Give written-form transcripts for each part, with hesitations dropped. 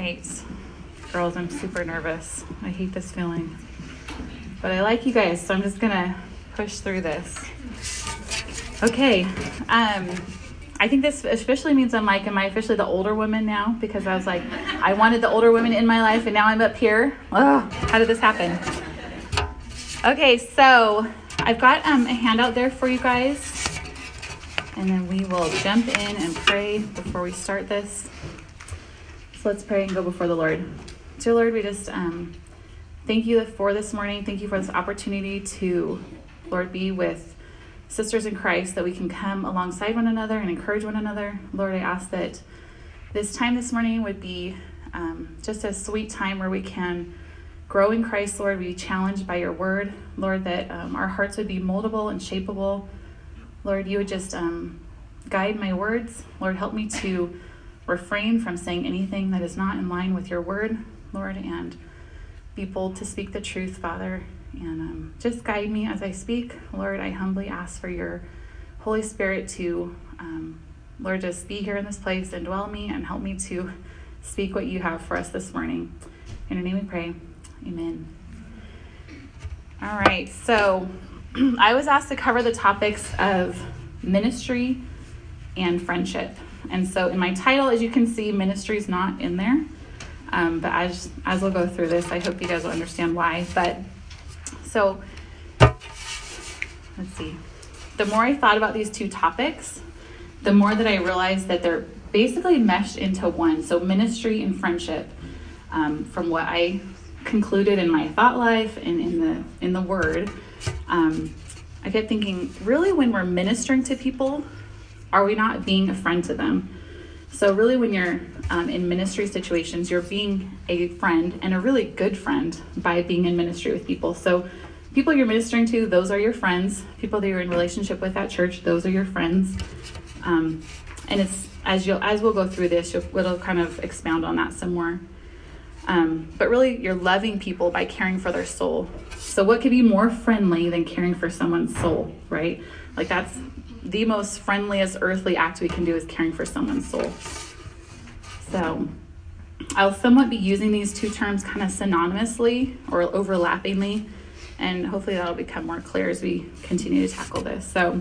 right, girls, I'm super nervous. I hate this feeling, but I like you guys, so I'm just gonna push through this. Okay, I think this especially means am I officially the older woman now? Because I was like, I wanted the older women in my life, and now I'm up here. Oh, how did this happen? Okay, so I've got a handout there for you guys, and then we will jump in and pray before we start this. So let's pray and go before the Lord. Dear Lord, we just thank you for this morning. Thank you for this opportunity to, Lord, be with sisters in Christ, that we can come alongside one another and encourage one another. Lord, I ask that this time this morning would be just a sweet time where we can grow in Christ, Lord, be challenged by your word. Lord, that our hearts would be moldable and shapeable. Lord, you would just guide my words. Lord, help me to refrain from saying anything that is not in line with your word, Lord, and be bold to speak the truth, Father. And just guide me as I speak. Lord, I humbly ask for your Holy Spirit to, Lord, just be here in this place and dwell in me and help me to speak what you have for us this morning. In your name we pray. Amen. All right, so I was asked to cover the topics of ministry and friendship. And so in my title, as you can see, ministry is not in there. But as we'll go through this, I hope you guys will understand why. But so, let's see. The more I thought about these two topics, the more that I realized that they're basically meshed into one. So ministry and friendship, from what I concluded in my thought life and in the word, I kept thinking, really, when we're ministering to people, are we not being a friend to them? So really, when you're in ministry situations, you're being a friend, and a really good friend, by being in ministry with people. So people you're ministering to, those are your friends. People that you're in relationship with at church, those are your friends. And it's as we'll go through this, it'll kind of expound on that some more. But really, you're loving people by caring for their soul. So what could be more friendly than caring for someone's soul, right? Like, that's the most friendliest earthly act we can do, is caring for someone's soul. So I'll somewhat be using these two terms kind of synonymously or overlappingly, and hopefully that'll become more clear as we continue to tackle this. So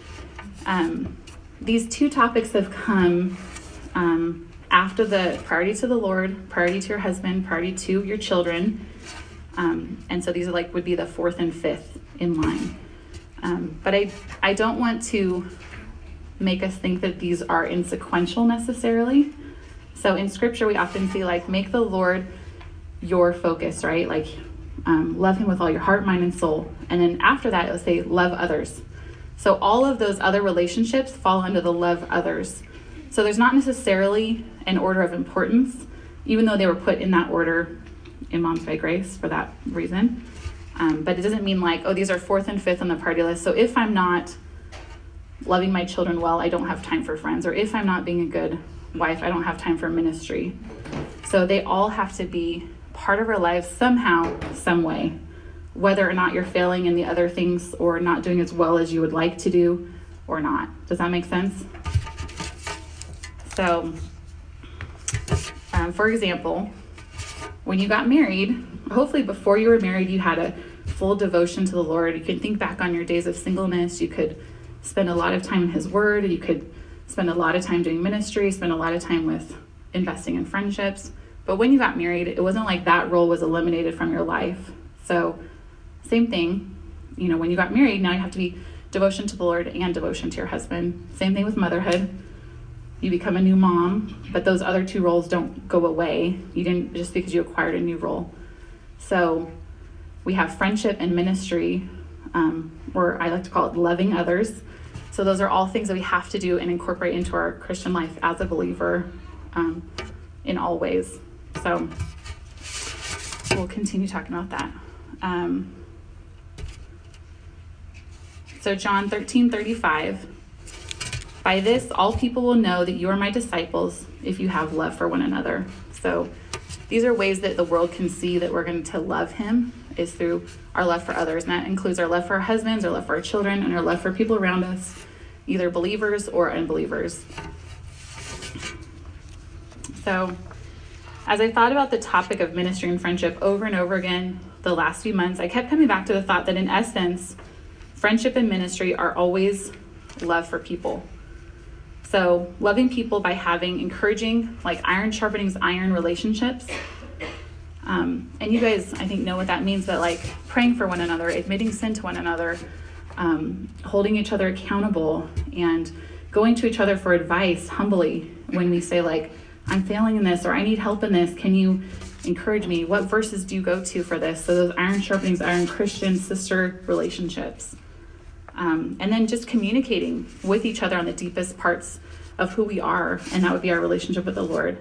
these two topics have come after the priority to the Lord, priority to your husband, priority to your children. And so these are would be the fourth and fifth in line. But I don't want to make us think that these are insequential necessarily. So in scripture, we often see make the Lord your focus, right? Love him with all your heart, mind, and soul. And then after that, it'll say love others. So all of those other relationships fall under the love others. So there's not necessarily an order of importance, even though they were put in that order in Moms by Grace for that reason. But it doesn't mean these are fourth and fifth on the priority list. So if I'm not loving my children well, I don't have time for friends. Or if I'm not being a good wife, I don't have time for ministry. So they all have to be part of our lives somehow, some way, whether or not you're failing in the other things or not doing as well as you would like to do or not. Does that make sense? So, for example, when you got married, hopefully before you were married, you had a full devotion to the Lord. You can think back on your days of singleness. You could spend a lot of time in his word. You could spend a lot of time doing ministry, spend a lot of time with investing in friendships. But when you got married, it wasn't like that role was eliminated from your life. So same thing, when you got married, now you have to be devotion to the Lord and devotion to your husband. Same thing with motherhood. You become a new mom, but those other two roles don't go away. You didn't just because you acquired a new role. So we have friendship and ministry, or I like to call it loving others. So those are all things that we have to do and incorporate into our Christian life as a believer in all ways. So we'll continue talking about that. So John 13:35. By this, all people will know that you are my disciples if you have love for one another. So these are ways that the world can see that we're going to love him, is through our love for others. And that includes our love for our husbands, our love for our children, and our love for people around us, either believers or unbelievers. So as I thought about the topic of ministry and friendship over and over again the last few months, I kept coming back to the thought that in essence, friendship and ministry are always love for people. So loving people by having encouraging, like iron sharpening iron relationships. And you guys, I think, know what that means, but like praying for one another, admitting sin to one another, holding each other accountable, and going to each other for advice humbly when we say like, I'm failing in this, or I need help in this. Can you encourage me? What verses do you go to for this? So those iron sharpening iron Christian sister relationships. And then just communicating with each other on the deepest parts of who we are, and that would be our relationship with the Lord.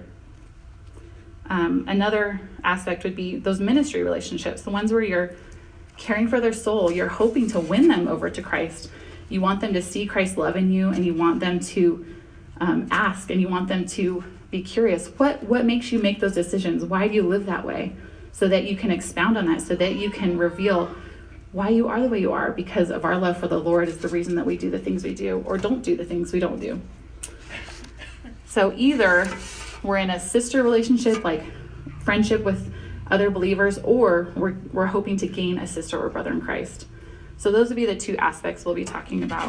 Another aspect would be those ministry relationships, the ones where you're caring for their soul, you're hoping to win them over to Christ. You want them to see Christ's love in you, and you want them to ask, and you want them to be curious. What makes you make those decisions? Why do you live that way? So that you can expound on that, so that you can reveal why you are the way you are, because of our love for the Lord is the reason that we do the things we do, or don't do the things we don't do. So either we're in a sister relationship, like friendship with other believers, or we're hoping to gain a sister or brother in Christ. So those would be the two aspects we'll be talking about.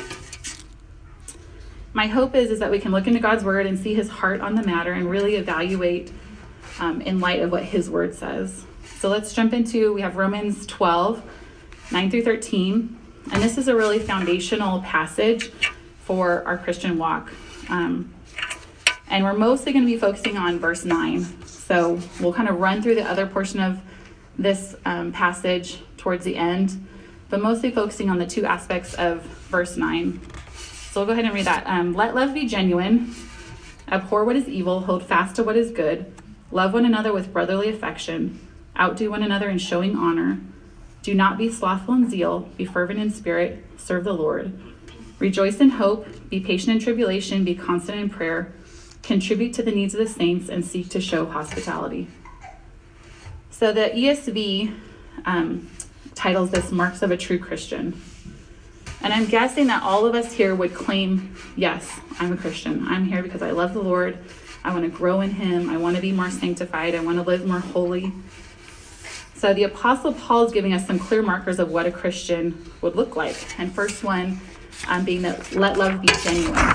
My hope is that we can look into God's word and see his heart on the matter and really evaluate in light of what his word says. So let's jump into, we have Romans 12, 9 through 13. And this is a really foundational passage for our Christian walk. And we're mostly going to be focusing on verse 9. So we'll kind of run through the other portion of this passage towards the end, but mostly focusing on the two aspects of verse 9. So we'll go ahead and read that. Let love be genuine. Abhor what is evil. Hold fast to what is good. Love one another with brotherly affection. Outdo one another in showing honor. Do not be slothful in zeal. Be fervent in spirit. Serve the Lord. Rejoice in hope. Be patient in tribulation. Be constant in prayer. Contribute to the needs of the saints and seek to show hospitality. So the ESV titles this Marks of a True Christian. And I'm guessing that all of us here would claim, yes, I'm a Christian. I'm here because I love the Lord. I want to grow in him. I want to be more sanctified. I want to live more holy. So the Apostle Paul is giving us some clear markers of what a Christian would look like. And first one being that let love be genuine.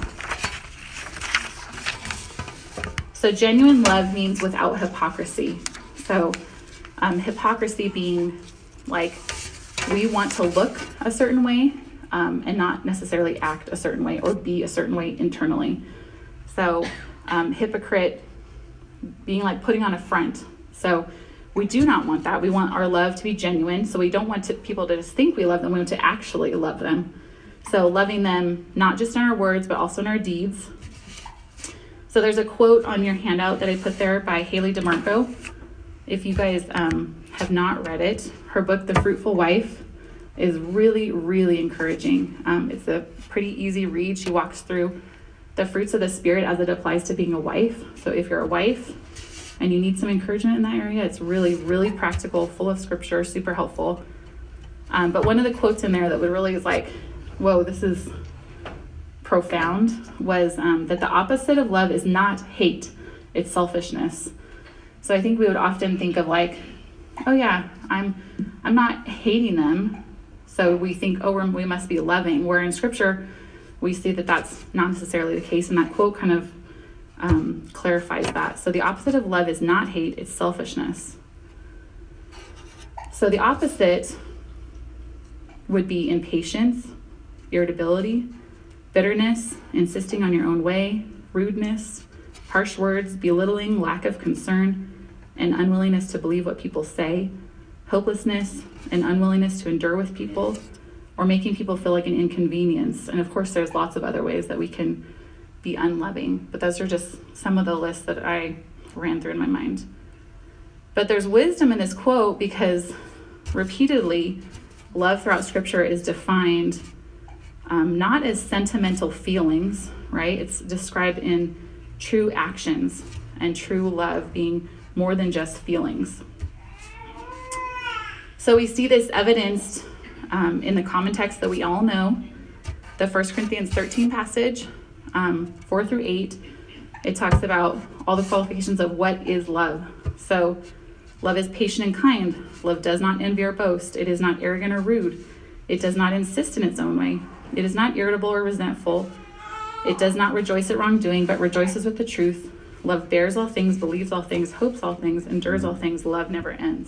So genuine love means without hypocrisy. So hypocrisy being like we want to look a certain way and not necessarily act a certain way or be a certain way internally. So hypocrite being like putting on a front. So we do not want that. We want our love to be genuine. So we don't want people to just think we love them. We want to actually love them. So loving them not just in our words, but also in our deeds. So there's a quote on your handout that I put there by Haley DeMarco. If you guys have not read it, her book, The Fruitful Wife, is really, really encouraging. It's a pretty easy read. She walks through the fruits of the Spirit as it applies to being a wife. So if you're a wife and you need some encouragement in that area, it's really, really practical, full of scripture, super helpful. But one of the quotes in there that would really is like, whoa, this is profound, was that the opposite of love is not hate, it's selfishness. So I think we would often think of like, oh yeah, I'm not hating them, so we think, oh, we must be loving, where in scripture we see that that's not necessarily the case, and that quote kind of clarifies that. So the opposite of love is not hate, it's selfishness. So the opposite would be impatience, irritability, bitterness, insisting on your own way, rudeness, harsh words, belittling, lack of concern, and unwillingness to believe what people say, hopelessness and unwillingness to endure with people, or making people feel like an inconvenience. And of course, there's lots of other ways that we can be unloving, but those are just some of the lists that I ran through in my mind. But there's wisdom in this quote because repeatedly, love throughout scripture is defined not as sentimental feelings, right? It's described in true actions, and true love being more than just feelings. So we see this evidenced in the common text that we all know, the 1 Corinthians 13 passage, 4 through 8. It talks about all the qualifications of what is love. So love is patient and kind. Love does not envy or boast. It is not arrogant or rude. It does not insist in its own way. It is not irritable or resentful. It does not rejoice at wrongdoing, but rejoices with the truth. Love bears all things, believes all things, hopes all things, endures all things. Love never ends.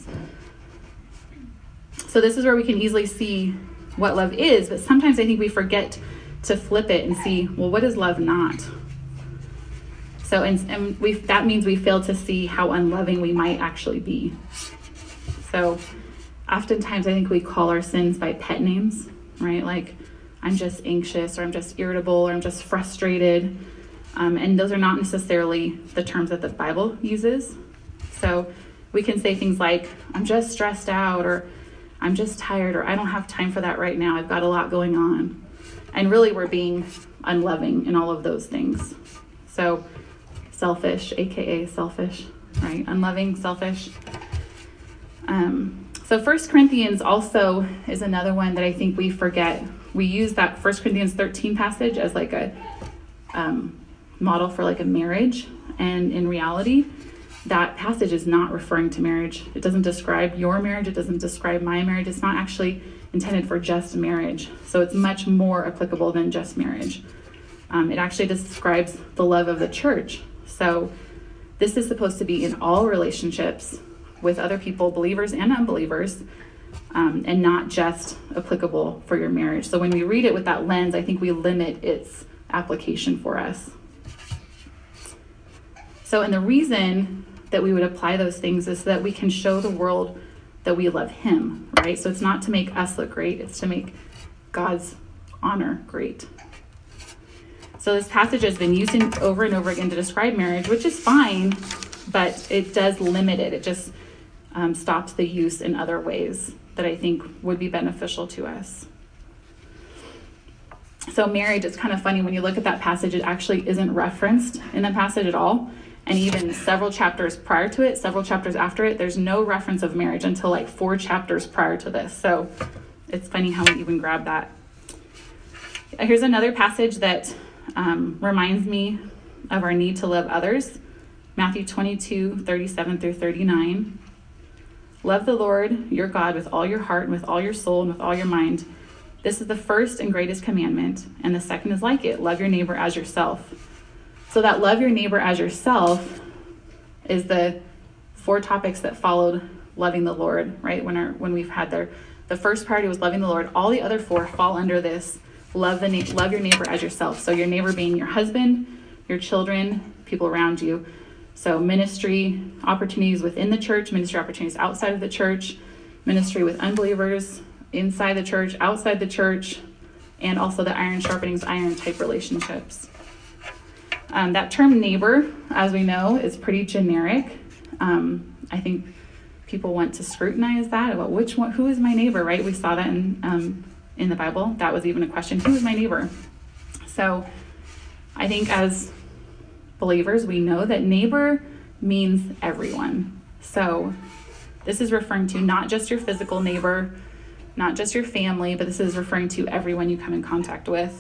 So this is where we can easily see what love is, but sometimes I think we forget to flip it and see, well, what is love not? So, that means we fail to see how unloving we might actually be. So oftentimes I think we call our sins by pet names, right? Like, I'm just anxious, or I'm just irritable, or I'm just frustrated. And those are not necessarily the terms that the Bible uses. So we can say things like, I'm just stressed out, or I'm just tired, or I don't have time for that right now. I've got a lot going on. And really we're being unloving in all of those things. So selfish, aka selfish, right? Unloving, selfish. So 1 Corinthians also is another one that I think we forget. We use that 1 Corinthians 13 passage as like a model for like a marriage. And in reality, that passage is not referring to marriage. It doesn't describe your marriage. It doesn't describe my marriage. It's not actually intended for just marriage. So it's much more applicable than just marriage. It actually describes the love of the church. So this is supposed to be in all relationships with other people, believers and unbelievers, and not just applicable for your marriage. So when we read it with that lens, I think we limit its application for us. So, and the reason that we would apply those things is so that we can show the world that we love him, right? So it's not to make us look great, it's to make God's honor great. So this passage has been used over and over again to describe marriage, which is fine, but it does limit it. It just stops the use in other ways that I think would be beneficial to us. So marriage, it's kind of funny when you look at that passage, it actually isn't referenced in the passage at all. And even several chapters prior to it, several chapters after it, there's no reference of marriage until like 4 chapters prior to this. So it's funny how we even grab that. Here's another passage that reminds me of our need to love others. Matthew 22:37-39. Love the Lord your God with all your heart and with all your soul and with all your mind. This is the first and greatest commandment, and the second is like it. Love your neighbor as yourself. So that love your neighbor as yourself is the 4 topics that followed loving the Lord, right? When we've had the first priority was loving the Lord. All the other 4 fall under this love your neighbor as yourself. So your neighbor being your husband, your children, people around you. So ministry opportunities within the church, ministry opportunities outside of the church, ministry with unbelievers, inside the church, outside the church, and also the iron sharpening iron type relationships. That term neighbor, as we know, is pretty generic. I think people want to scrutinize that about who is my neighbor, right? We saw that in the Bible. That was even a question, who is my neighbor? So I think as believers, we know that neighbor means everyone. So this is referring to not just your physical neighbor, not just your family, but this is referring to everyone you come in contact with.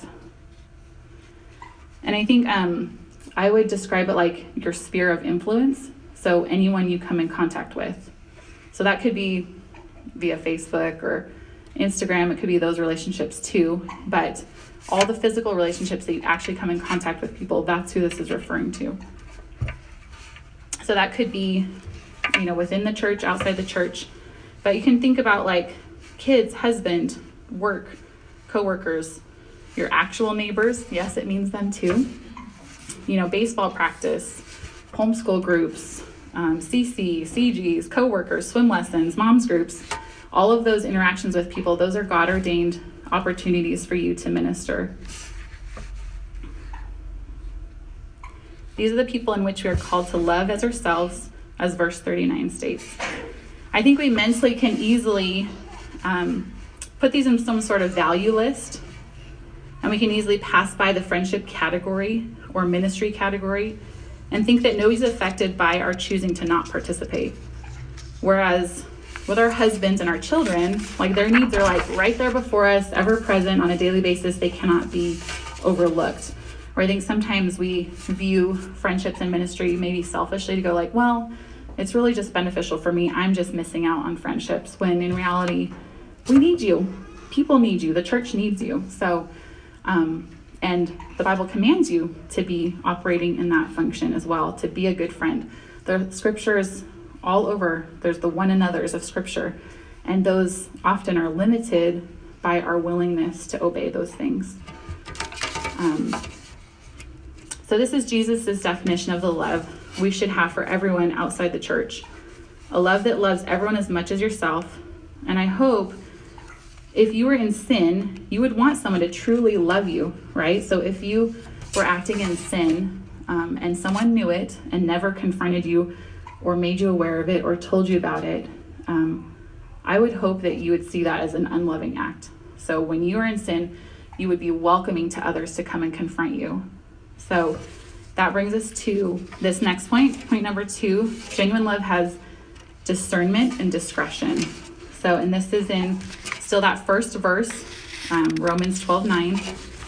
And I think I would describe it like your sphere of influence. So anyone you come in contact with. So that could be via Facebook or Instagram. It could be those relationships too. But all the physical relationships that you actually come in contact with people, that's who this is referring to. So that could be, within the church, outside the church. But you can think about like kids, husband, work, coworkers, your actual neighbors. Yes, it means them too. Baseball practice, homeschool groups, CC, CGs, coworkers, swim lessons, moms groups, all of those interactions with people, those are God-ordained opportunities for you to minister. These are the people in which we are called to love as ourselves, as verse 39 states. I think we mentally can easily put these in some sort of value list, and we can easily pass by the friendship category or ministry category and think that nobody's affected by our choosing to not participate. Whereas with our husbands and our children, like their needs are like right there before us, ever present on a daily basis. They cannot be overlooked. Or I think sometimes we view friendships and ministry maybe selfishly to go like, well, it's really just beneficial for me. I'm just missing out on friendships, when in reality, we need you. People need you. The church needs you. So, and the Bible commands you to be operating in that function as well, to be a good friend. The scriptures all over, there's the one another's of scripture, and those often are limited by our willingness to obey those things. So this is Jesus' definition of the love we should have for everyone outside the church. A love that loves everyone as much as yourself. And I hope if you were in sin, you would want someone to truly love you, right? So if you were acting in sin and someone knew it and never confronted you or made you aware of it or told you about it, I would hope that you would see that as an unloving act. So when you are in sin, you would be welcoming to others to come and confront you. So that brings us to this next point. Point number 2, genuine love has discernment and discretion. So, and this is in still that first verse, Romans 12:9,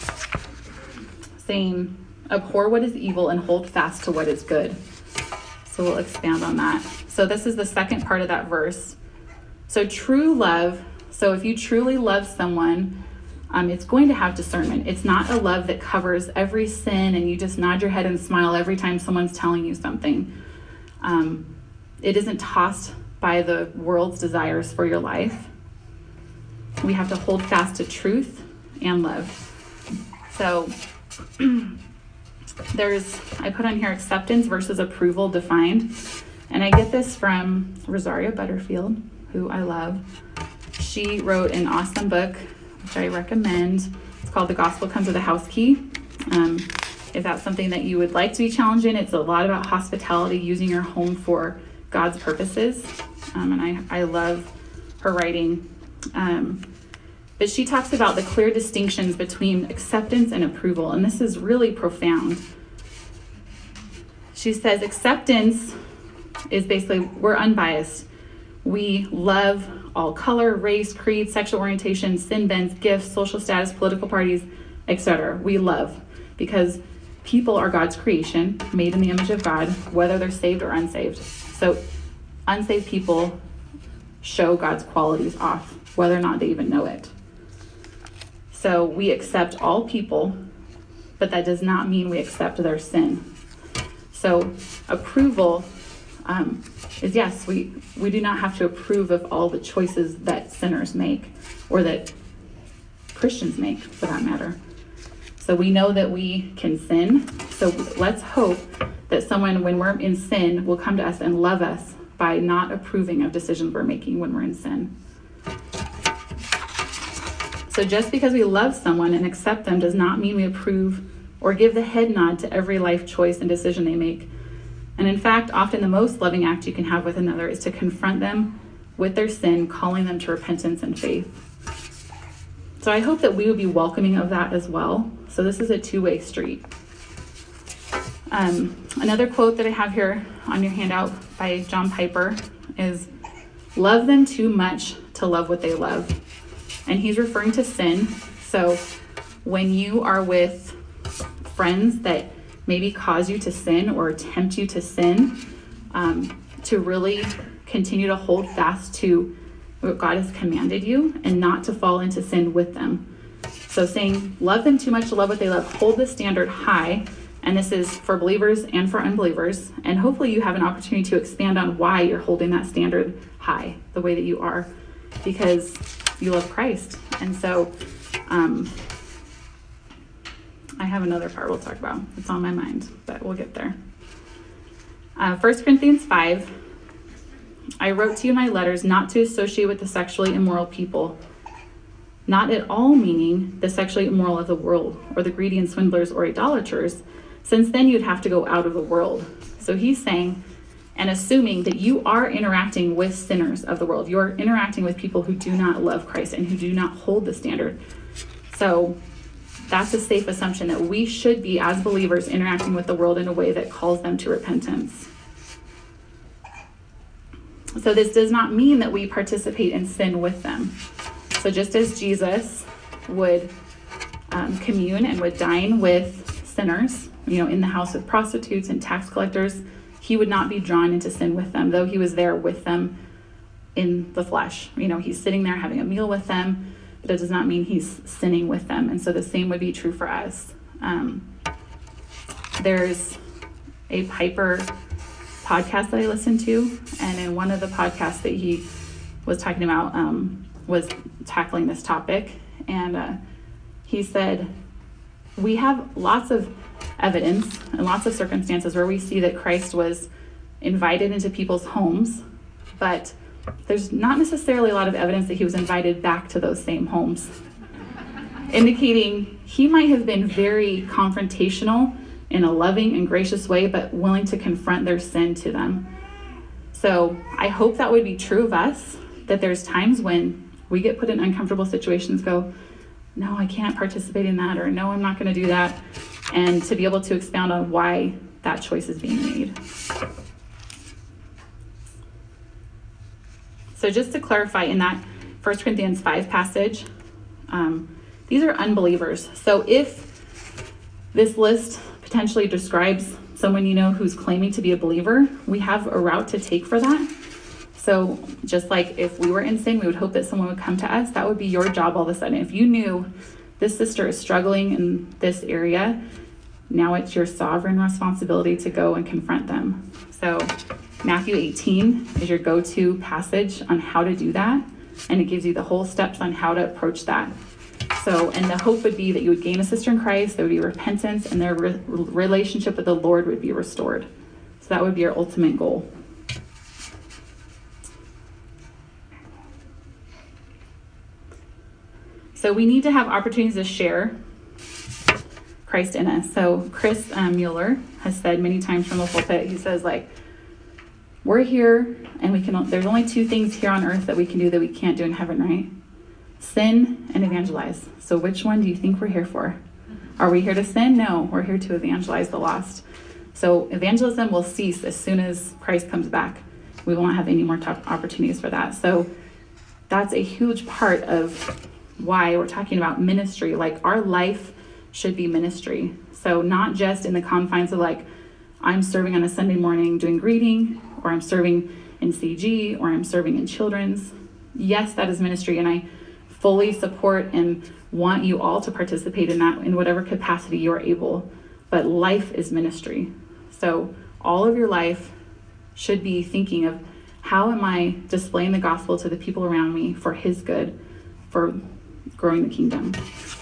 saying, abhor what is evil and hold fast to what is good. So we'll expand on that. So this is the second part of that verse. So true love, so if you truly love someone, it's going to have discernment. It's not a love that covers every sin and you just nod your head and smile every time someone's telling you something. It isn't tossed by the world's desires for your life. We have to hold fast to truth and love. So I put on here acceptance versus approval defined. And I get this from Rosaria Butterfield, who I love. She wrote an awesome book, which I recommend. It's called The Gospel Comes with a House Key. If that's something that you would like to be challenged in, it's a lot about hospitality, using your home for God's purposes. And I love her writing. But she talks about the clear distinctions between acceptance and approval. And this is really profound. She says acceptance is basically, we're unbiased. We love all color, race, creed, sexual orientation, sin bents, gifts, social status, political parties, etc. We love because people are God's creation, made in the image of God, whether they're saved or unsaved. So unsaved people show God's qualities off, whether or not they even know it. So we accept all people, but that does not mean we accept their sin. So approval is yes, we do not have to approve of all the choices that sinners make, or that Christians make for that matter. So we know that we can sin. So let's hope that someone, when we're in sin, will come to us and love us by not approving of decisions we're making when we're in sin. So just because we love someone and accept them does not mean we approve or give the head nod to every life choice and decision they make. And in fact, often the most loving act you can have with another is to confront them with their sin, calling them to repentance and faith. So I hope that we would be welcoming of that as well. So this is a two-way street. Another quote that I have here on your handout by John Piper is, love them too much to love what they love. And he's referring to sin. So when you are with friends that maybe cause you to sin or tempt you to sin, to really continue to hold fast to what God has commanded you and not to fall into sin with them. So saying, love them too much to love what they love, hold the standard high. And this is for believers and for unbelievers. And hopefully you have an opportunity to expand on why you're holding that standard high the way that you are, because you love Christ. And so I have another part we'll talk about. It's on my mind, but we'll get there. 1 Corinthians 5, I wrote to you in my letters not to associate with the sexually immoral people, not at all meaning the sexually immoral of the world or the greedy and swindlers or idolaters, since then you'd have to go out of the world. So he's saying and assuming that you are interacting with sinners of the world. You're interacting with people who do not love Christ and who do not hold the standard. So that's a safe assumption that we should be, as believers, interacting with the world in a way that calls them to repentance. So this does not mean that we participate in sin with them. So just as Jesus would commune and would dine with sinners, in the house with prostitutes and tax collectors, he would not be drawn into sin with them, though he was there with them in the flesh. He's sitting there having a meal with them, but that does not mean he's sinning with them. And so the same would be true for us. There's a Piper podcast that I listened to, and in one of the podcasts that he was talking about was tackling this topic, and he said, we have lots of evidence and lots of circumstances where we see that Christ was invited into people's homes, but there's not necessarily a lot of evidence that he was invited back to those same homes, indicating he might have been very confrontational in a loving and gracious way, but willing to confront their sin to them. So I hope that would be true of us, that there's times when we get put in uncomfortable situations, go, no, I can't participate in that, or no, I'm not going to do that, and to be able to expound on why that choice is being made. So just to clarify, in that 1 Corinthians 5 passage, these are unbelievers. So if this list potentially describes someone who's claiming to be a believer, we have a route to take for that. So just like if we were in sin, we would hope that someone would come to us. That would be your job all of a sudden. If you knew this sister is struggling in this area, now it's your sovereign responsibility to go and confront them. So Matthew 18 is your go-to passage on how to do that, and it gives you the whole steps on how to approach that. So, and the hope would be that you would gain a sister in Christ, there would be repentance, and their relationship with the Lord would be restored. So that would be your ultimate goal. So we need to have opportunities to share Christ in us. So Chris Mueller has said many times from the pulpit, he says, we're here and there's only two things here on earth that we can do that we can't do in heaven, right? Sin and evangelize. So which one do you think we're here for? Are we here to sin? No, we're here to evangelize the lost. So evangelism will cease as soon as Christ comes back. We won't have any more opportunities for that. So that's a huge part of why we're talking about ministry. Our life should be ministry. So not just in the confines of I'm serving on a Sunday morning doing greeting, or I'm serving in CG, or I'm serving in children's. Yes, that is ministry, and I fully support and want you all to participate in that in whatever capacity you're able. But life is ministry. So all of your life should be thinking of, how am I displaying the gospel to the people around me for his good, for growing the kingdom.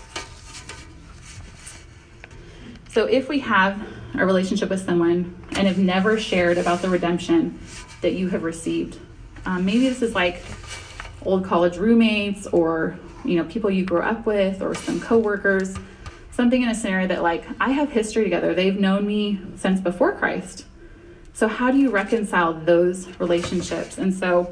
So if we have a relationship with someone and have never shared about the redemption that you have received, maybe this is old college roommates, or people you grew up with, or some coworkers, something in a scenario that I have history together. They've known me since before Christ. So how do you reconcile those relationships? And so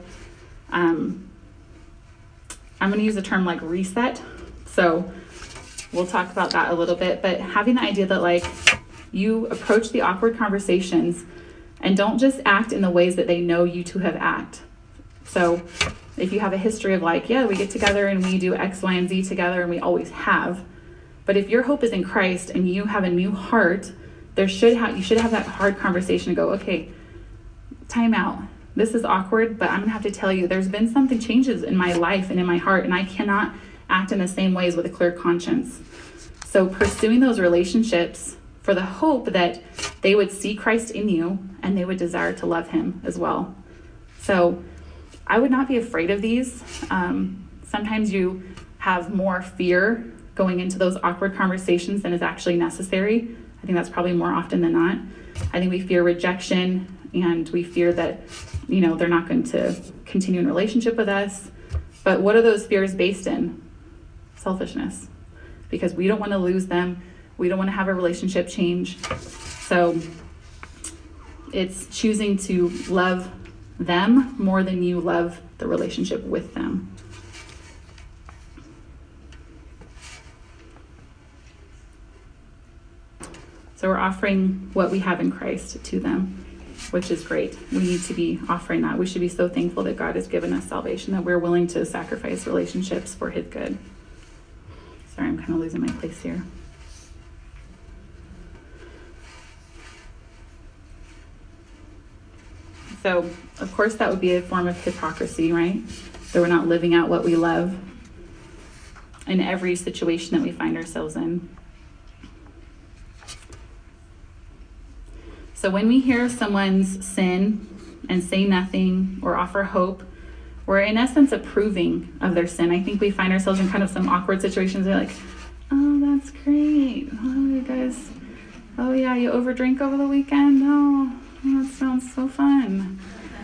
I'm going to use the term reset. So we'll talk about that a little bit, but having the idea that you approach the awkward conversations and don't just act in the ways that they know you to have act. So if you have a history of we get together and we do X, Y, and Z together, and we always have, but if your hope is in Christ and you have a new heart, you should have that hard conversation and go, okay, time out. This is awkward, but I'm going to have to tell you, there's been something changes in my life and in my heart, and I cannot act in the same ways with a clear conscience. So pursuing those relationships for the hope that they would see Christ in you and they would desire to love him as well. So I would not be afraid of these. Sometimes you have more fear going into those awkward conversations than is actually necessary. I think that's probably more often than not. I think we fear rejection, and we fear that, they're not going to continue in relationship with us. But what are those fears based in? Selfishness. Because we don't want to lose them. We don't want to have a relationship change. So it's choosing to love them more than you love the relationship with them. So we're offering what we have in Christ to them, which is great. We need to be offering that. We should be so thankful that God has given us salvation, that we're willing to sacrifice relationships for his good. Sorry, I'm kind of losing my place here. So, of course, that would be a form of hypocrisy, right? So we're not living out what we love in every situation that we find ourselves in. So when we hear someone's sin and say nothing or offer hope, we're in essence approving of their sin. I think we find ourselves in kind of some awkward situations. We're like, oh, that's great. Oh, you guys, oh yeah, you overdrink over the weekend? Oh, that sounds so fun.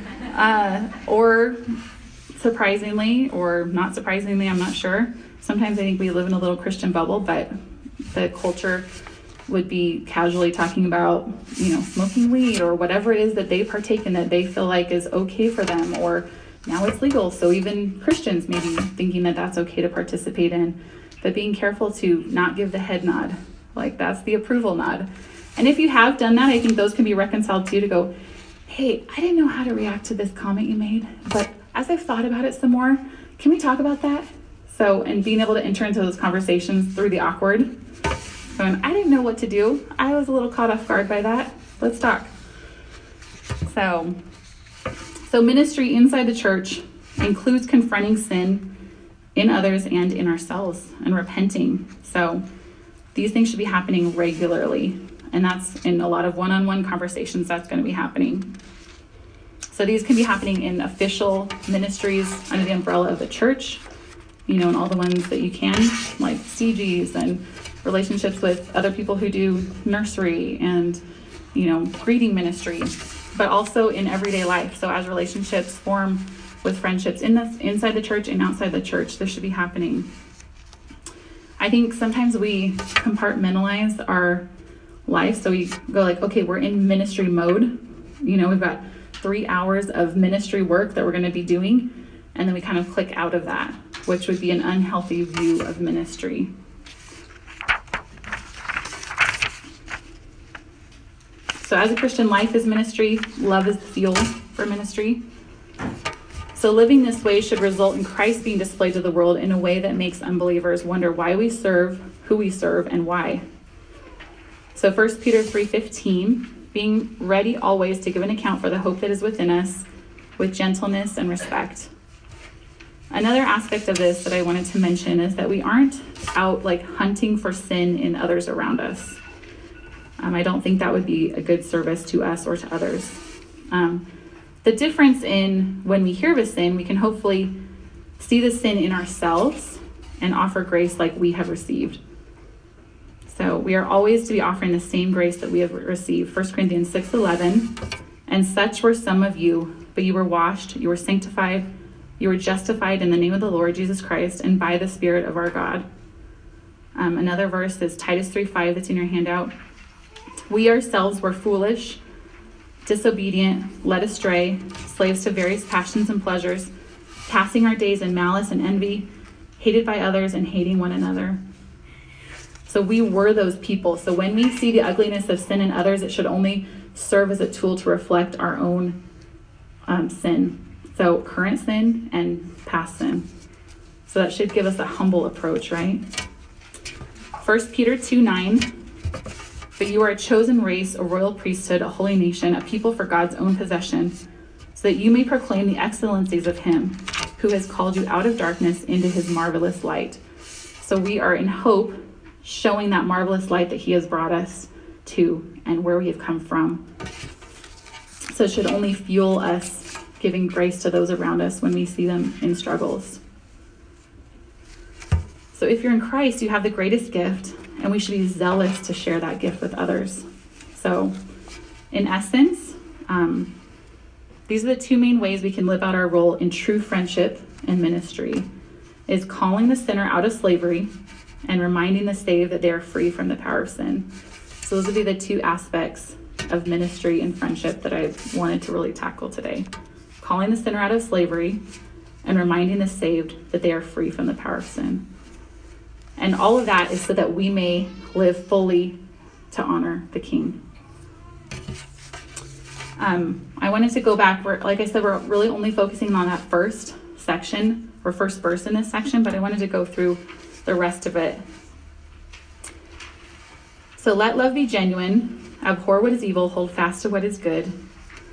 Or surprisingly, or not surprisingly, I'm not sure. Sometimes I think we live in a little Christian bubble, but the culture would be casually talking about, smoking weed or whatever it is that they partake in that they feel like is okay for them, or now it's legal. So even Christians may be thinking that that's okay to participate in, but being careful to not give the head nod. Like that's the approval nod. And if you have done that, I think those can be reconciled too, to go, hey, I didn't know how to react to this comment you made, but as I've thought about it some more, can we talk about that? So, and being able to enter into those conversations through the awkward. And I didn't know what to do. I was a little caught off guard by that. Let's talk. So ministry inside the church includes confronting sin in others and in ourselves and repenting. So these things should be happening regularly. And that's in a lot of one-on-one conversations that's going to be happening. So these can be happening in official ministries under the umbrella of the church, and all the ones that you can, like CGs and relationships with other people who do nursery and, greeting ministry, but also in everyday life. So as relationships form with friendships inside the church and outside the church, this should be happening. I think sometimes we compartmentalize our life. So we go like, okay, we're in ministry mode. We've got 3 hours of ministry work that we're going to be doing. And then we kind of click out of that, which would be an unhealthy view of ministry. So as a Christian, life is ministry. Love is the fuel for ministry. So living this way should result in Christ being displayed to the world in a way that makes unbelievers wonder why we serve, who we serve, and why. So 1 Peter 3:15, being ready always to give an account for the hope that is within us with gentleness and respect. Another aspect of this that I wanted to mention is that we aren't out like hunting for sin in others around us. I don't think that would be a good service to us or to others. The difference in when we hear of a sin, we can hopefully see the sin in ourselves and offer grace like we have received. So we are always to be offering the same grace that we have received. 1 Corinthians 6:11, and such were some of you, but you were washed, you were sanctified, you were justified in the name of the Lord Jesus Christ and by the Spirit of our God. Another verse is Titus 3:5 that's in your handout. We ourselves were foolish, disobedient, led astray, slaves to various passions and pleasures, passing our days in malice and envy, hated by others and hating one another. So we were those people. So when we see the ugliness of sin in others, it should only serve as a tool to reflect our own sin. So current sin and past sin. So that should give us a humble approach, right? 1 Peter 2:9. But you are a chosen race, a royal priesthood, a holy nation, a people for God's own possession, so that you may proclaim the excellencies of him who has called you out of darkness into his marvelous light. So we are in hope, showing that marvelous light that he has brought us to and where we have come from. So it should only fuel us giving grace to those around us when we see them in struggles. So if you're in Christ, you have the greatest gift, and we should be zealous to share that gift with others. So in essence, these are the two main ways we can live out our role in true friendship and ministry, is calling the sinner out of slavery and reminding the saved that they are free from the power of sin. So those would be the two aspects of ministry and friendship that I wanted to really tackle today. Calling the sinner out of slavery and reminding the saved that they are free from the power of sin. And all of that is so that we may live fully to honor the King. I wanted to go back. Like I said, we're really only focusing on that first section or first verse in this section, but I wanted to go through the rest of it. So let love be genuine, abhor what is evil, hold fast to what is good.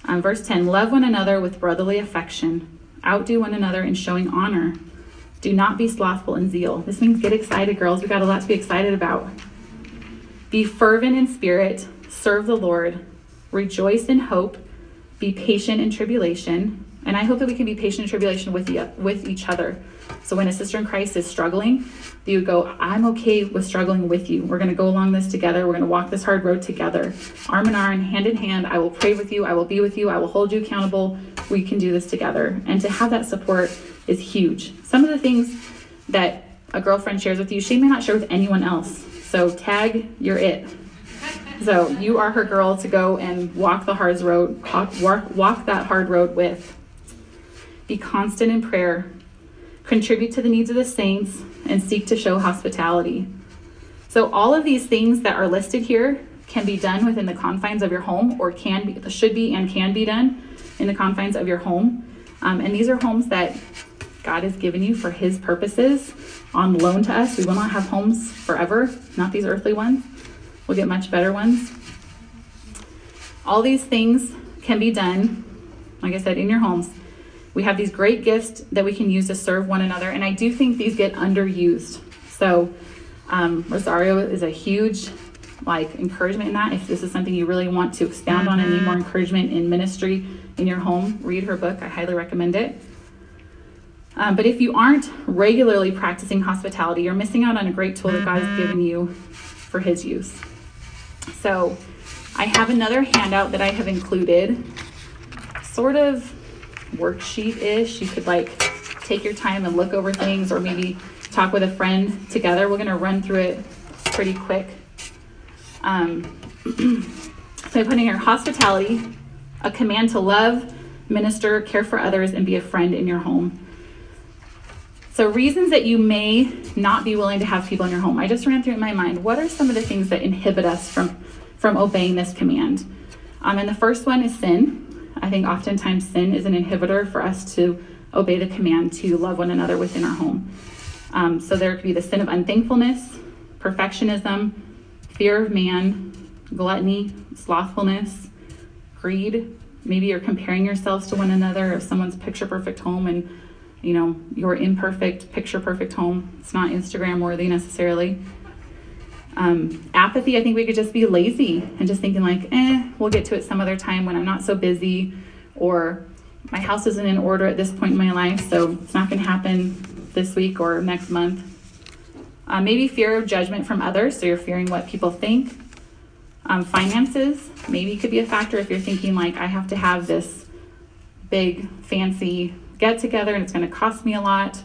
Verse 10, love one another with brotherly affection. Outdo one another in showing honor. Do not be slothful in zeal. This means get excited, girls. We've got a lot to be excited about. Be fervent in spirit. Serve the Lord. Rejoice in hope. Be patient in tribulation. And I hope that we can be patient in tribulation with each other. So when a sister in Christ is struggling, you go, I'm okay with struggling with you. We're going to go along this together. We're going to walk this hard road together. Arm in arm, hand in hand. I will pray with you. I will be with you. I will hold you accountable. We can do this together. And to have that support is huge. Some of the things that a girlfriend shares with you, she may not share with anyone else. So tag, you're it. So you are her girl to go and walk the hard road, walk that hard road with. Be constant in prayer. Contribute to the needs of the saints and seek to show hospitality. So all of these things that are listed here can be done within the confines of your home, or should be and can be done in the confines of your home. And these are homes that God has given you for his purposes on loan to us. We will not have homes forever, not these earthly ones. We'll get much better ones. All these things can be done, like I said, in your homes. We have these great gifts that we can use to serve one another, and I do think these get underused. So Rosario is a huge encouragement in that. If this is something you really want to expound on and need more encouragement in ministry in your home, read her book. I highly recommend it. But if you aren't regularly practicing hospitality, you're missing out on a great tool that God has given you for his use. So I have another handout that I have included, sort of worksheet-ish. You could take your time and look over things, or maybe talk with a friend together. We're going to run through it pretty quick. So I put in here hospitality, a command to love, minister, care for others, and be a friend in your home. So reasons that you may not be willing to have people in your home. I just ran through it in my mind. What are some of the things that inhibit us from obeying this command? And the first one is sin. I think oftentimes sin is an inhibitor for us to obey the command to love one another within our home. So there could be the sin of unthankfulness, perfectionism, fear of man, gluttony, slothfulness, greed. Maybe you're comparing yourselves to one another. If someone's picture-perfect home and your imperfect, picture-perfect home, it's not Instagram worthy necessarily. Apathy, I think we could just be lazy and just thinking we'll get to it some other time when I'm not so busy, or my house isn't in order at this point in my life, so it's not going to happen this week or next month. Maybe fear of judgment from others, so you're fearing what people think. Finances, maybe could be a factor if you're thinking I have to have this big fancy get together and it's going to cost me a lot.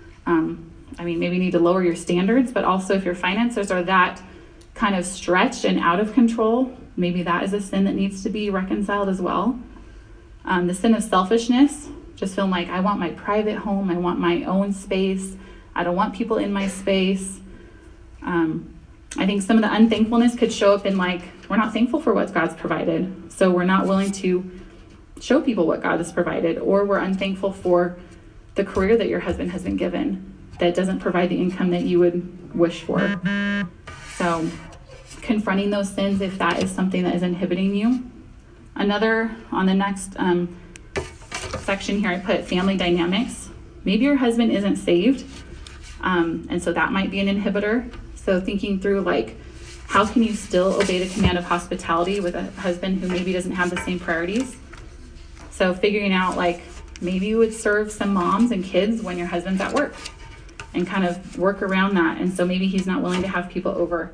Maybe you need to lower your standards, but also if your finances are that kind of stretched and out of control, maybe that is a sin that needs to be reconciled as well. The sin of selfishness, just feeling I want my private home, I want my own space, I don't want people in my space. I think some of the unthankfulness could show up in we're not thankful for what God's provided, so we're not willing to show people what God has provided, or we're unthankful for the career that your husband has been given that doesn't provide the income that you would wish for. So confronting those sins, if that is something that is inhibiting you. Another, on the next section here, I put family dynamics. Maybe your husband isn't saved, and so that might be an inhibitor. So thinking through how can you still obey the command of hospitality with a husband who maybe doesn't have the same priorities? So figuring out maybe you would serve some moms and kids when your husband's at work, and kind of work around that. And so maybe he's not willing to have people over,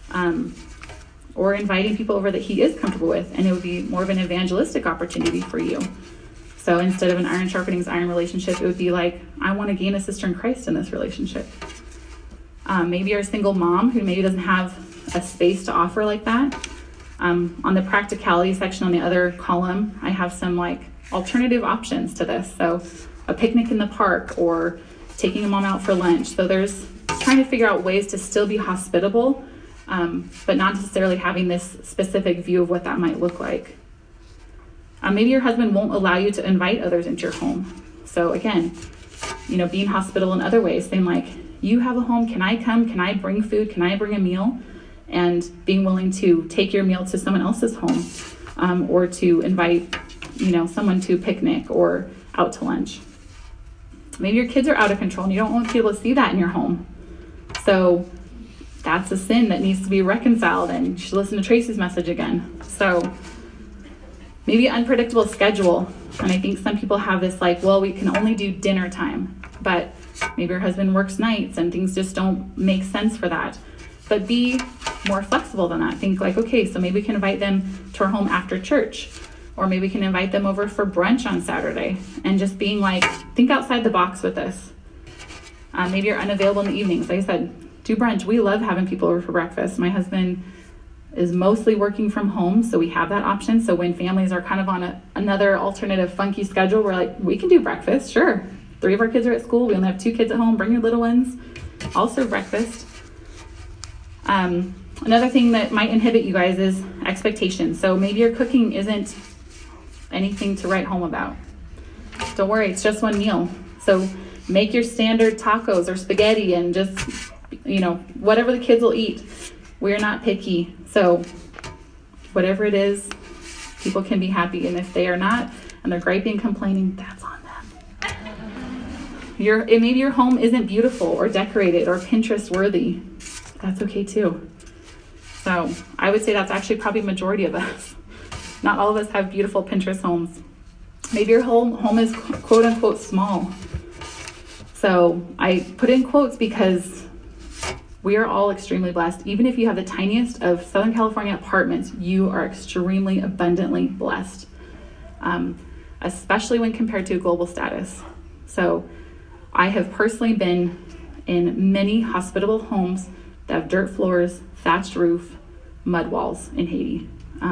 or inviting people over that he is comfortable with, and it would be more of an evangelistic opportunity for you. So instead of an iron sharpening iron relationship, it would be I want to gain a sister in Christ in this relationship. Maybe you're a single mom who maybe doesn't have a space to offer like that. On the practicality section on the other column, I have some alternative options to this. So a picnic in the park, or taking a mom out for lunch. So there's trying to figure out ways to still be hospitable, but not necessarily having this specific view of what that might look like. Maybe your husband won't allow you to invite others into your home. So again, being hospitable in other ways, saying you have a home, can I come? Can I bring food? Can I bring a meal? And being willing to take your meal to someone else's home, or to invite someone to picnic or out to lunch. Maybe your kids are out of control and you don't want people to see that in your home. So that's a sin that needs to be reconciled, and you should listen to Tracy's message again. So maybe unpredictable schedule. And I think some people have this we can only do dinner time, but maybe your husband works nights and things just don't make sense for that. But be more flexible than that. Think okay, so maybe we can invite them to our home after church, or maybe we can invite them over for brunch on Saturday, and just being think outside the box with this. Maybe you're unavailable in the evenings. Like I said, do brunch. We love having people over for breakfast. My husband is mostly working from home, so we have that option. So when families are kind of on another alternative funky schedule, we're we can do breakfast, sure. 3 of our kids are at school. We only have 2 kids at home. Bring your little ones. I'll serve breakfast. Another thing that might inhibit you guys is expectations. So maybe your cooking isn't anything to write home about. Don't worry, it's just one meal. So make your standard tacos or spaghetti and just, whatever the kids will eat. We're not picky. So whatever it is, people can be happy. And if they are not, and they're griping and complaining, that's on them. Maybe your home isn't beautiful or decorated or Pinterest worthy. That's okay too. So I would say that's actually probably majority of us. Not all of us have beautiful Pinterest homes. Maybe your home is quote unquote small. So I put in quotes because we are all extremely blessed. Even if you have the tiniest of Southern California apartments, you are extremely abundantly blessed, especially when compared to a global status. So I have personally been in many hospitable homes that have dirt floors, thatched roof, mud walls in Haiti.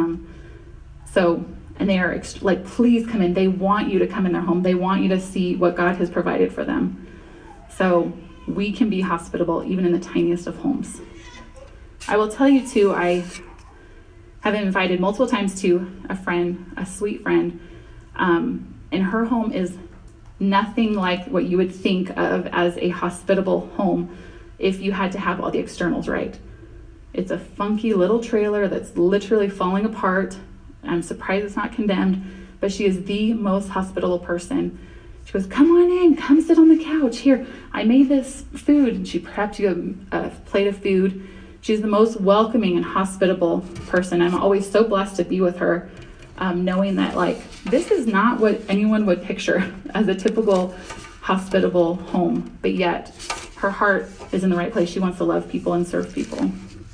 And they are please come in. They want you to come in their home. They want you to see what God has provided for them. So we can be hospitable even in the tiniest of homes. I will tell you too, I have been invited multiple times to a sweet friend, and her home is nothing like what you would think of as a hospitable home if you had to have all the externals right. It's a funky little trailer that's literally falling apart. I'm surprised it's not condemned, but she is the most hospitable person. She goes, come on in, come sit on the couch. Here, I made this food. And she prepped you a plate of food. She's the most welcoming and hospitable person. I'm always so blessed to be with her, knowing that this is not what anyone would picture as a typical hospitable home, but yet her heart is in the right place. She wants to love people and serve people.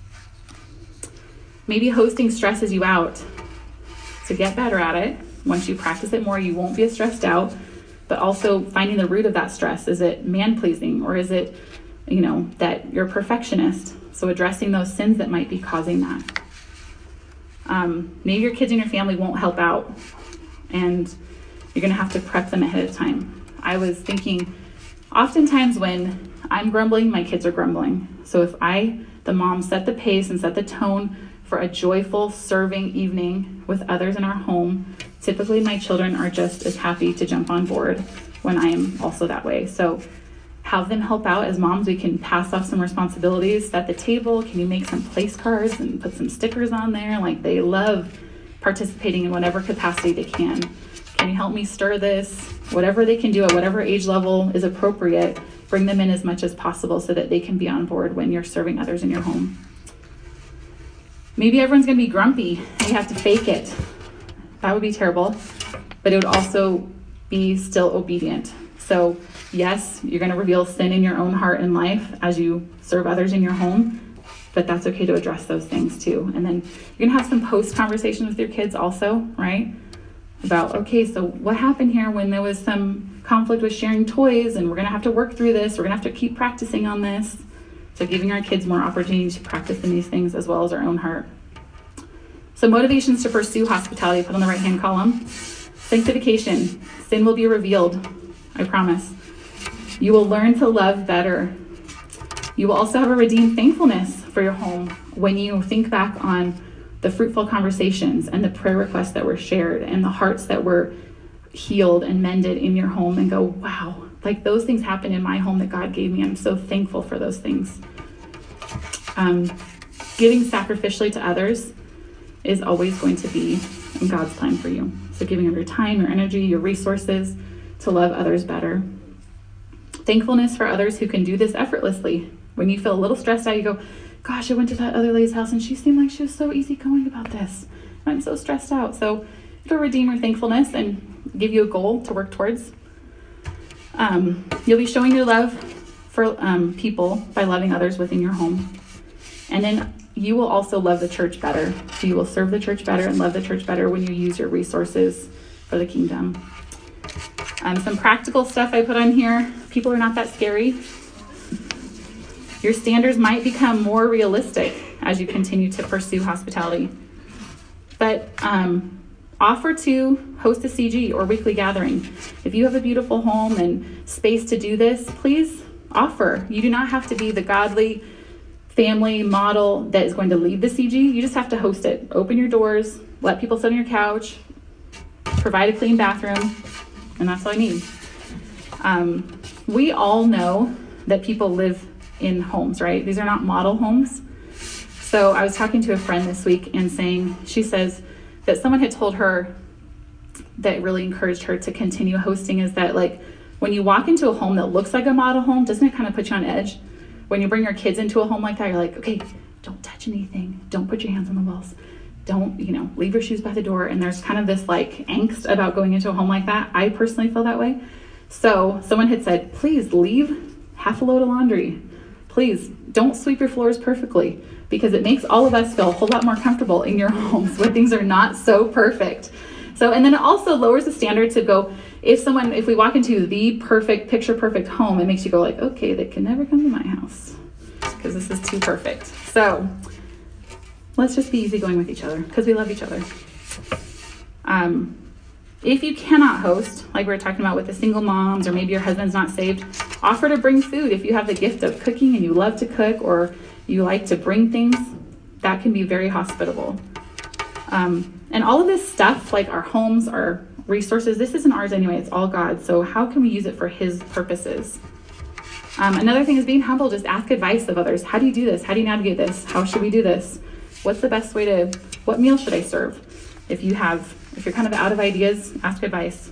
Maybe hosting stresses you out. So get better at it. Once you practice it more, you won't be as stressed out, but also finding the root of that stress. Is it man-pleasing, or is it, that you're a perfectionist? So addressing those sins that might be causing that. Maybe your kids and your family won't help out, and you're going to have to prep them ahead of time. I was thinking, oftentimes when I'm grumbling, my kids are grumbling. So if I, the mom, set the pace and set the tone for a joyful serving evening with others in our home, typically my children are just as happy to jump on board when I am also that way. So have them help out. As moms, we can pass off some responsibilities. Set the table. Can you make some place cards and put some stickers on there? They love participating in whatever capacity they can. Can you help me stir this? Whatever they can do at whatever age level is appropriate, bring them in as much as possible so that they can be on board when you're serving others in your home. Maybe everyone's going to be grumpy and you have to fake it. That would be terrible, but it would also be still obedient. So yes, you're going to reveal sin in your own heart and life as you serve others in your home, but that's okay to address those things too. And then you're going to have some post conversations with your kids also, right? About, okay, so what happened here when there was some conflict with sharing toys, and we're going to have to work through this. We're going to have to keep practicing on this. So giving our kids more opportunity to practice in these things as well as our own heart. So motivations to pursue hospitality, put on the right-hand column. Sanctification, sin will be revealed, I promise. You will learn to love better. You will also have a redeemed thankfulness for your home when you think back on the fruitful conversations and the prayer requests that were shared and the hearts that were healed and mended in your home, and go, wow, those things happened in my home that God gave me. I'm so thankful for those things. Giving sacrificially to others is always going to be in God's plan for you. So giving of your time, your energy, your resources to love others better. Thankfulness for others who can do this effortlessly. When you feel a little stressed out, you go, gosh, I went to that other lady's house and she seemed like she was so easygoing about this. I'm so stressed out. So it'll redeem your thankfulness and give you a goal to work towards. You'll be showing your love for people by loving others within your home. And then you will also love the church better. So you will serve the church better and love the church better when you use your resources for the kingdom. Some practical stuff I put on here. People are not that scary. Your standards might become more realistic as you continue to pursue hospitality. But offer to host a CG or weekly gathering. If you have a beautiful home and space to do this, please offer. You do not have to be the godly family model that is going to lead the CG. You just have to host it. Open your doors, let people sit on your couch, provide a clean bathroom, and that's all I need. We all know that people live in homes, right? These are not model homes. So I was talking to a friend this week and she says that someone had told her that really encouraged her to continue hosting is that like when you walk into a home that looks like a model home, doesn't it kind of put you on edge? When you bring your kids into a home like that, you're like, okay, don't touch anything. Don't put your hands on the walls. Don't, leave your shoes by the door. And there's kind of this like angst about going into a home like that. I personally feel that way. So someone had said, please leave half a load of laundry. Please don't sweep your floors perfectly because it makes all of us feel a whole lot more comfortable in your homes where things are not so perfect. So, and then it also lowers the standard to go, if we walk into the perfect, picture perfect home, it makes you go like, okay, they can never come to my house because this is too perfect. So let's just be easygoing with each other because we love each other. If you cannot host, like we were talking about with the single moms, or maybe your husband's not saved, offer to bring food. If you have the gift of cooking and you love to cook or you like to bring things, that can be very hospitable. And all of this stuff, like our homes, our resources, this isn't ours anyway, it's all God's. So how can we use it for his purposes? Another thing is being humble. Just ask advice of others. How do you do this? How do you navigate this? How should we do this? What's the best way what meal should I serve? If you're kind of out of ideas, ask advice.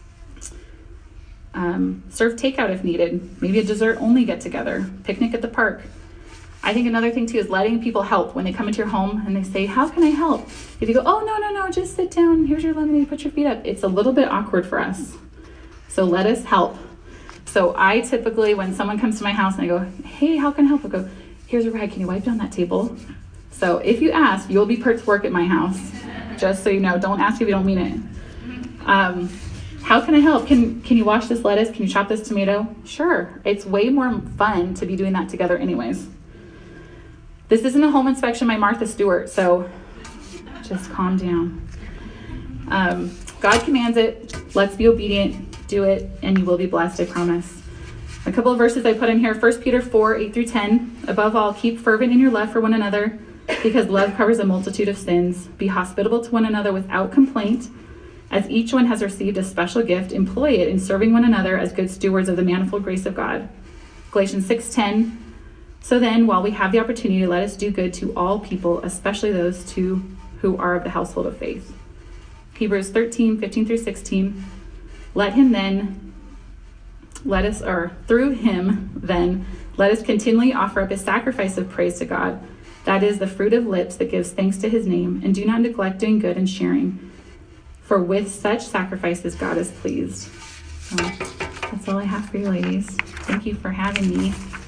Serve takeout if needed. Maybe a dessert only get together. Picnic at the park. I think another thing too is letting people help when they come into your home and they say, how can I help? If you go, oh, no, just sit down. Here's your lemonade, put your feet up. It's a little bit awkward for us. So let us help. So I typically, when someone comes to my house and I go, hey, how can I help? I go, here's a rag, can you wipe down that table? So if you ask, you'll be put to work at my house. Just so you know, don't ask if you don't mean it. How can I help? Can you wash this lettuce? Can you chop this tomato? Sure. It's way more fun to be doing that together anyways. This isn't a home inspection by Martha Stewart, so just calm down. God commands it. Let's be obedient. Do it, and you will be blessed, I promise. A couple of verses I put in here. 1 Peter 4, 8-10. Above all, keep fervent in your love for one another, because love covers a multitude of sins. Be hospitable to one another without complaint. As each one has received a special gift, employ it in serving one another as good stewards of the manifold grace of God. Galatians 6:10. So then, while we have the opportunity, let us do good to all people, especially those who are of the household of faith. Hebrews 13:15-16. Through him, let us continually offer up a sacrifice of praise to God. That is the fruit of lips that gives thanks to his name, and do not neglect doing good and sharing. For with such sacrifices, God is pleased. So that's all I have for you ladies. Thank you for having me.